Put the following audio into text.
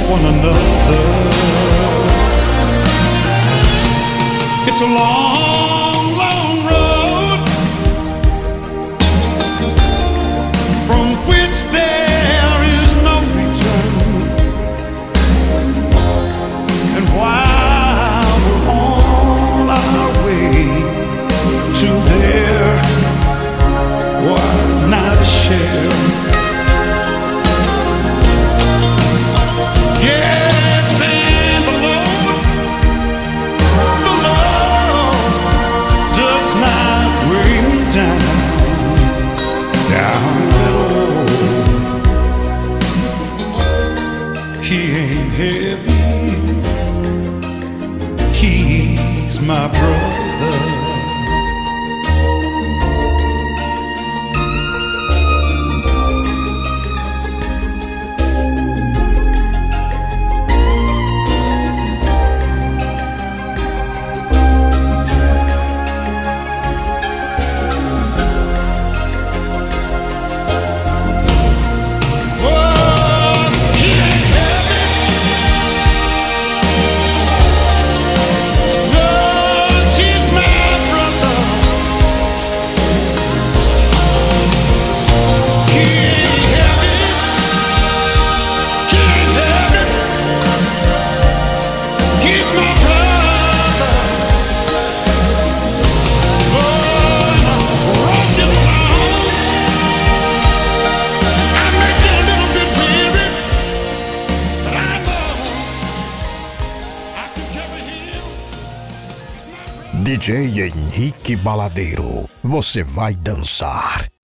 one another. It's a long, long road from which there is no return. And while we're on our way to there, why not share? Yes, and the Lord does not bring me down that road. He ain't heavy, he's my brother. DJ Henrique Baladeiro, você vai dançar